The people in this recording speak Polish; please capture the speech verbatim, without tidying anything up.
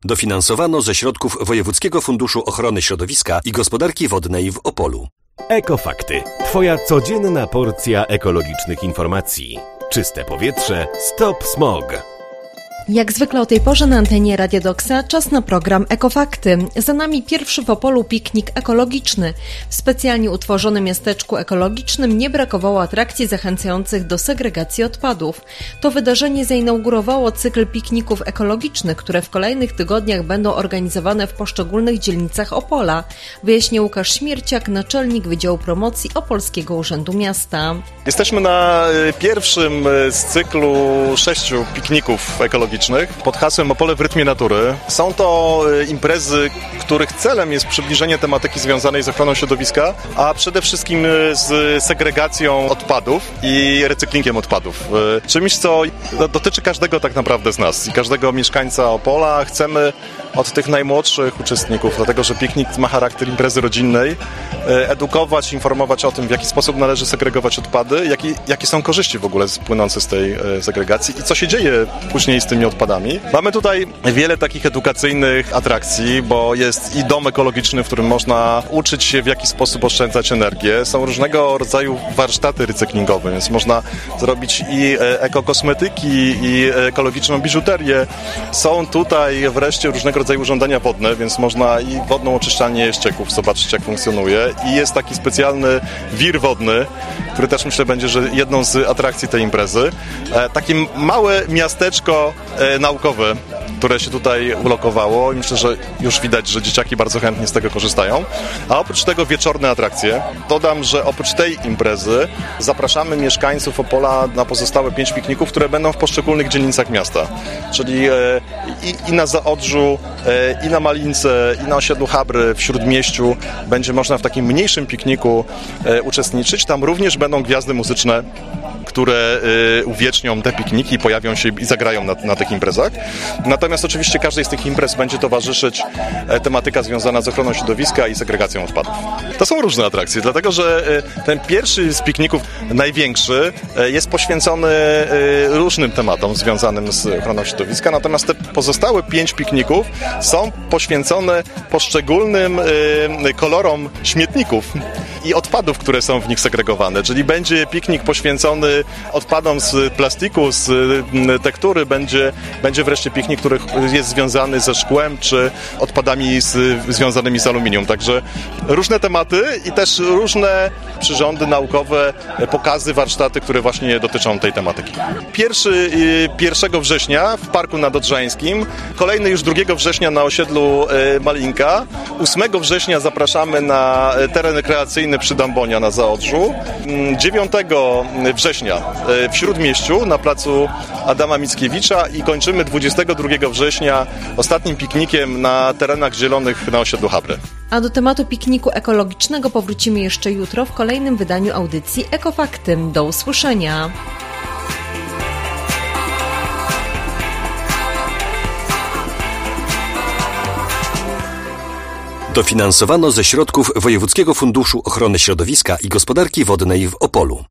Dofinansowano ze środków Wojewódzkiego Funduszu Ochrony Środowiska i Gospodarki Wodnej w Opolu. Ekofakty. Twoja codzienna porcja ekologicznych informacji. Czyste powietrze. Stop smog. Jak zwykle o tej porze na antenie Radia Doksa czas na program Ekofakty. Za nami pierwszy w Opolu piknik ekologiczny. W specjalnie utworzonym miasteczku ekologicznym nie brakowało atrakcji zachęcających do segregacji odpadów. To wydarzenie zainaugurowało cykl pikników ekologicznych, które w kolejnych tygodniach będą organizowane w poszczególnych dzielnicach Opola. Wyjaśnia Łukasz Śmierciak, naczelnik Wydziału Promocji Opolskiego Urzędu Miasta. Jesteśmy na pierwszym z cyklu sześciu pikników ekologicznych pod hasłem Opole w rytmie natury. Są to imprezy, których celem jest przybliżenie tematyki związanej z ochroną środowiska, a przede wszystkim z segregacją odpadów i recyklingiem odpadów. Czymś, co dotyczy każdego tak naprawdę z nas i każdego mieszkańca Opola. Chcemy od tych najmłodszych uczestników, dlatego że piknik ma charakter imprezy rodzinnej, edukować, informować o tym, w jaki sposób należy segregować odpady, jakie, jakie są korzyści w ogóle płynące z tej segregacji i co się dzieje później z tymi odpadami. Mamy tutaj wiele takich edukacyjnych atrakcji, bo jest i dom ekologiczny, w którym można uczyć się, w jaki sposób oszczędzać energię. Są różnego rodzaju warsztaty recyklingowe, więc można zrobić i ekokosmetyki, i ekologiczną biżuterię. Są tutaj wreszcie różnego rodzaju urządzenia wodne, więc można i wodną oczyszczalnię ścieków zobaczyć, jak funkcjonuje. I jest taki specjalny wir wodny, który też myślę będzie, że jedną z atrakcji tej imprezy. Takie małe miasteczko naukowe, które się tutaj ulokowało i myślę, że już widać, że dzieciaki bardzo chętnie z tego korzystają. A oprócz tego wieczorne atrakcje. Dodam, że oprócz tej imprezy zapraszamy mieszkańców Opola na pozostałe pięć pikników, które będą w poszczególnych dzielnicach miasta. Czyli i, i na Zaodrzu, i na Malince, i na osiedlu Habry, w Śródmieściu będzie można w takim mniejszym pikniku uczestniczyć. Tam również będą gwiazdy muzyczne, które y, uwiecznią te pikniki, pojawią się i zagrają na, na tych imprezach. Natomiast oczywiście każdej z tych imprez będzie towarzyszyć e, tematyka związana z ochroną środowiska i segregacją odpadów. To są różne atrakcje, dlatego że e, ten pierwszy z pikników, największy, e, jest poświęcony e, różnym tematom związanym z ochroną środowiska, natomiast te pozostałe pięć pikników są poświęcone poszczególnym e, kolorom śmietników i odpadów, które są w nich segregowane, czyli będzie piknik poświęcony odpadom z plastiku, z tektury, będzie, będzie wreszcie piknik, który jest związany ze szkłem, czy odpadami z, związanymi z aluminium. Także różne tematy i też różne przyrządy naukowe, pokazy, warsztaty, które właśnie dotyczą tej tematyki. Pierwszy pierwszego września w Parku Nadodrzańskim, kolejny już drugiego września na osiedlu Malinka, ósmego września zapraszamy na teren rekreacyjny przy Dambonia na Zaodrzu, dziewiątego września w Śródmieściu na placu Adama Mickiewicza i kończymy dwudziestego drugiego września ostatnim piknikiem na terenach zielonych na osiedlu Habry. A do tematu pikniku ekologicznego powrócimy jeszcze jutro w kolejnym wydaniu audycji Ekofakty. Do usłyszenia. Dofinansowano ze środków Wojewódzkiego Funduszu Ochrony Środowiska i Gospodarki Wodnej w Opolu.